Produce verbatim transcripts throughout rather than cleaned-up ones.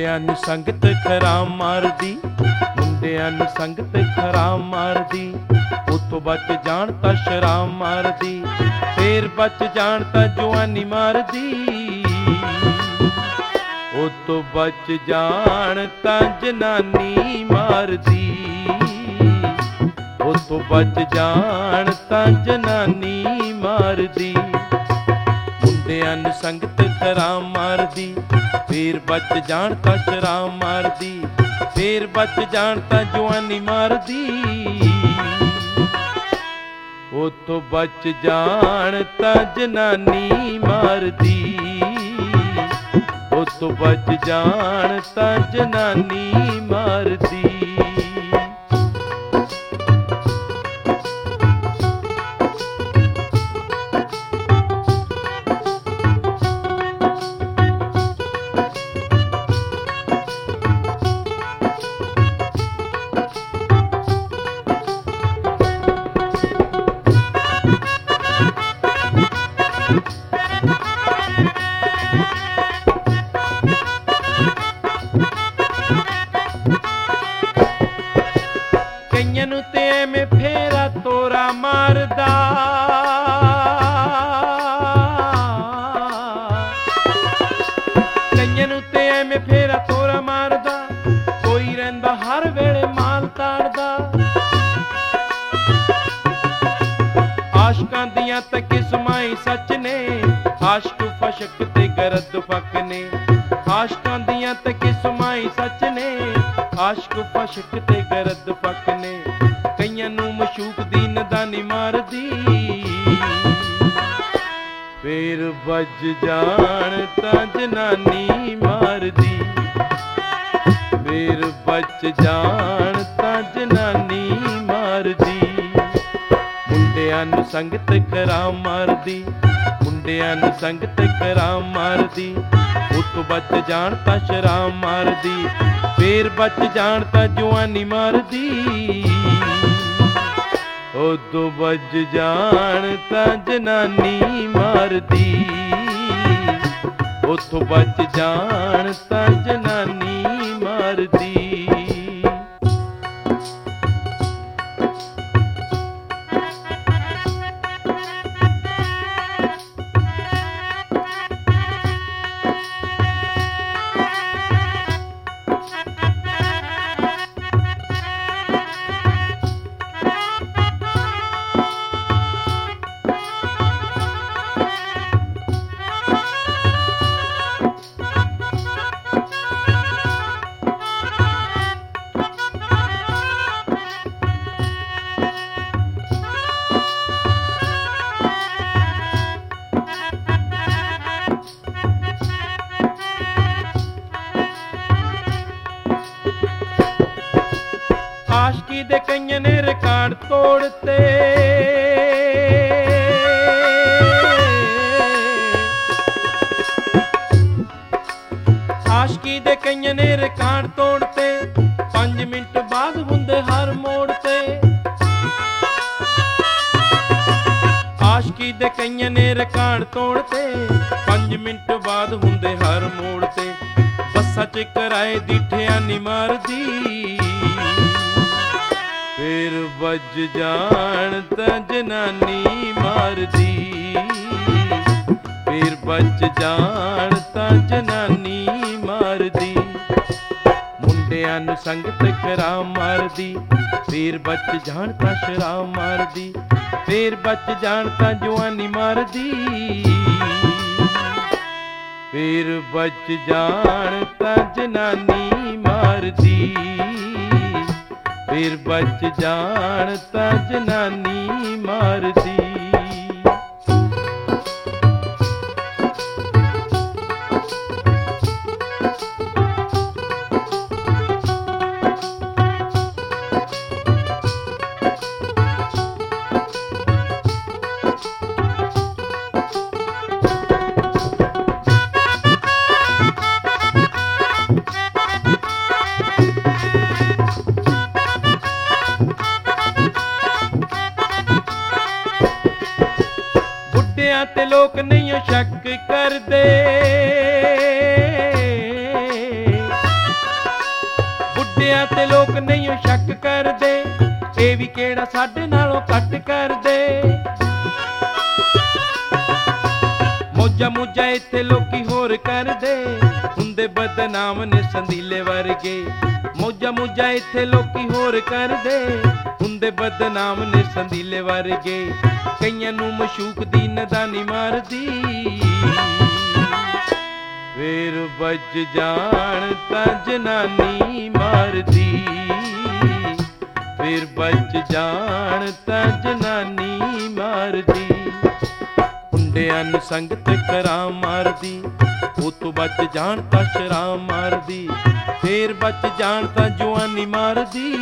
ਮੁੰਡਿਆਂ ਨੂੰ ਸੰਗਤ ਖਰਾਮ ਮਾਰਦੀ, ਮੁੰਡਿਆਂ ਨੂੰ ਸੰਗਤ ਖਰਾਮ ਮਾਰਦੀ। ਉਤੋਂ ਬਚ ਜਾਣ ਤਾਂ ਸ਼ਰਾਮ ਮਾਰਦੀ, ਫੇਰ ਬਚ ਜਾਣ ਤਾਂ ਜਵਾਨੀ ਮਾਰਦੀ। ਉਤੋਂ ਬਚ ਜਾਣ ਤਾਂ ਜਨਾਨੀ ਮਾਰਦੀ, ਉਤੋਂ ਬਚ ਜਾਣ ਤਾਂ ਜਨਾਨੀ ਮਾਰਦੀ। ਮੁੰਡਿਆਂ ਨੂੰ ਸੰਗਤ ਖਰਾਮ ਮਾਰਦੀ, ਫੇਰ ਬਚ ਜਾਣ ਤਾਂ ਸ਼ਰਾਮ ਮਾਰਦੀ, ਫੇਰ ਬਚ ਜਾਣ ਤਾਂ ਜਵਾਨੀ ਮਾਰਦੀ। ਉਤੋਂ ਬਚ ਜਾਣ ਤਾਂ ਜਨਾਨੀ ਮਾਰਦੀ, ਉਤੋਂ ਬਚ ਜਾਣ ਤਾਂ ਜਨਾਨੀ ਮਾਰਦੀ। ਕਈਆਂ ਨੂੰ ਤੇ ਐਵੇਂ ਫੇਰਾ ਤੋਰਾ ਮਾਰਦਾ, ਕਈਆਂ ਨੂੰ ਤੇ ਐਵੇਂ ਫੇਰਾ ਤੋਰਾ ਮਾਰਦਾ। ਕੋਈ ਰਹਿੰਦਾ ਹਰ ਵੇਲੇ ਮਾਲ ਤਾੜਦਾ, ਆਸ਼ਕਾਂ ਦੀਆਂ ਤਾਂ ਕਿਸਮਾਂ ਹੀ ਸੱਚ ਨੇ, ਆਸ਼ਕ ਫਸ਼ਕ ਤੇ ਗਰਦ ਫੱਕ ਨੇ। ਆਸ਼ਕਾਂ ਦੀਆਂ ਤਾਂ ਕਿਸਮਾਂ ਹੀ ਸੱਚ ਨੇ, ਆਸ਼ਕ ਫਸ਼ਕ ਤੇ ਗਰਦ ਫੱਕ ਨੇ। ਕਈਆਂ ਨੂੰ ਮਸ਼ੂਕ ਦੀ ਨਦਾਨੀ ਮਾਰਦੀ, ਫੇਰ ਵੱਜ ਜਾਣ ਤਾਂ ਜਨਾਨੀ ਮਾਰਦੀ, ਫੇਰ ਬਚ ਜਾਣ ਤਾਂ ਜਨਾਨੀ ਮਾਰਦੀ। ਮੁੰਡਿਆਂ ਨੂੰ ਸੰਗਤ ਖਰਾਮ ਮਾਰਦੀ, ਮੁੰਡਿਆਂ ਨੂੰ ਸੰਗਤ ਖਰਾਮ ਮਾਰਦੀ। ਉਤੋਂ ਬਚ ਜਾਣ ਤਾਂ ਸ਼ਰਾਮ ਮਾਰਦੀ, ਫੇਰ ਬਚ ਜਾਣ ਤਾਂ ਜਵਾਨੀ ਮਾਰਦੀ। ਉਦੋਂ ਬਚ ਜਾਣ ਤਾਂ ਜਨਾਨੀ ਮਾਰਦੀ, ਉਤੋਂ ਬਚ ਜਾਣ ਤਾਂ ਜਨਾਨੀ ਮਾਰਦੀ। ਆਸ਼ਕੀ ਦੇ ਕਈਆਂ ਨੇ ਰਿਕਾਰਡ ਤੋੜਤੇ, ਆਸ਼ਕੀ ਦੇ ਕਈਆਂ ਨੇ ਰਿਕਾਰਡ ਤੋੜਤੇ। ਪੰਜ ਮਿੰਟ ਬਾਅਦ ਹੁੰਦੇ ਹਰ ਮੋੜ ਤੇ, ਆਸ਼ਕੀ ਦੇ ਕਈਆਂ ਨੇ ਰਿਕਾਰਡ ਤੋੜਤੇ। ਪੰਜ ਮਿੰਟ ਬਾਅਦ ਹੁੰਦੇ ਹਰ ਮੋੜ ਤੇ। ਬੱਸਾਂ ਚ ਕਿਰਾਏ ਦੀ ਠਿਆਨੀ ਮਾਰਦੀ, ਫੇਰ ਵੱਜ ਜਾਣ ਤਾਂ ਜਨਾਨੀ ਮਾਰਦੀ, ਫੇਰ ਬਚ ਜਾਣ ਤਾਂ ਜਨਾਨੀ ਮਾਰਦੀ। ਮੁੰਡਿਆਂ ਨੂੰ ਸੰਗਤ ਖਰਾਮ ਮਾਰਦੀ, ਫੇਰ ਬਚ ਜਾਣ ਤਾਂ ਸ਼ਰਾਮ ਮਾਰਦੀ, ਫੇਰ ਬਚ ਜਾਣ ਤਾਂ ਜਵਾਨੀ ਮਾਰਦੀ। ਫੇਰ ਬਚ ਜਾਣ ਤਾਂ ਜਨਾਨੀ ਮਾਰਦੀ, ਫੇਰ ਬਚ ਜਾਣ ਤਾਂ ਜਨਾਨੀ ਮਾਰਦੀ। ਤੇ ਲੋਕ ਨਹੀਂ ਸ਼ੱਕ ਕਰਦੇ, ਮੁੰਡਿਆਂ ਤੇ ਲੋਕ ਨਹੀਂ ਓ ਸ਼ੱਕ ਕਰਦੇ, ਇਹ ਵੀ ਕਿਹੜਾ ਸਾਡੇ ਨਾਲੋਂ ਘੱਟ ਕਰਦੇ। ਮੌਜਾਂ ਮੂਜਾਂ ਇੱਥੇ ਲੋਕੀ ਹੋਰ ਕਰਦੇ, ਹੁੰਦੇ ਬਦਨਾਮ ਨੇ ਸੰਦੀਲੇ ਵਰਗੇ। ਮੌਜਾਂ ਮੂਜਾਂ ਇੱਥੇ ਲੋਕੀ ਹੋਰ ਕਰਦੇ, ਹੁੰਦੇ ਬਦਨਾਮ ਨੇ ਸੰਦੀਲੇ ਵਰਗੇ। ਕਈਆਂ ਨੂੰ ਮਸ਼ੂਕ ਦੀ ਨਦਾਨੀ ਮਾਰਦੀ, ਫੇਰ ਵੱਜ ਜਾਣ ਤਾਂ ਜਨਾਨੀ ਮਾਰਦੀ, ਫੇਰ ਵੱਜ ਜਾਣ ਤਾਂ ਜਨਾਨੀ ਮਾਰਦੀ। ਮੁੰਡਿਆਂ ਨੂੰ ਸੰਗਤ ਕਰਾਂ ਮਾਰਦੀ, ਉਹ ਤੋਂ ਬਚ ਜਾਣ ਤਾਂ ਸ਼ਰਾਬ ਮਾਰਦੀ, ਫੇਰ ਬਚ ਜਾਣ ਤਾਂ ਜਵਾਨੀ ਮਾਰਦੀ,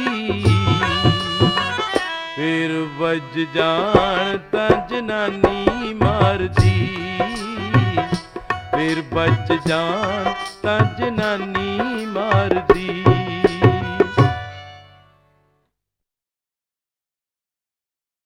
ਫੇਰ ਵੱਜ ਜਾਣ ਤਾਂ ਜਨਾਨੀ ਮਾਰਦੀ, ਫੇਰ ਬਚ ਜਾਣ ਤਾਂ ਜਨਾਨੀ ਮਾਰਦੀ।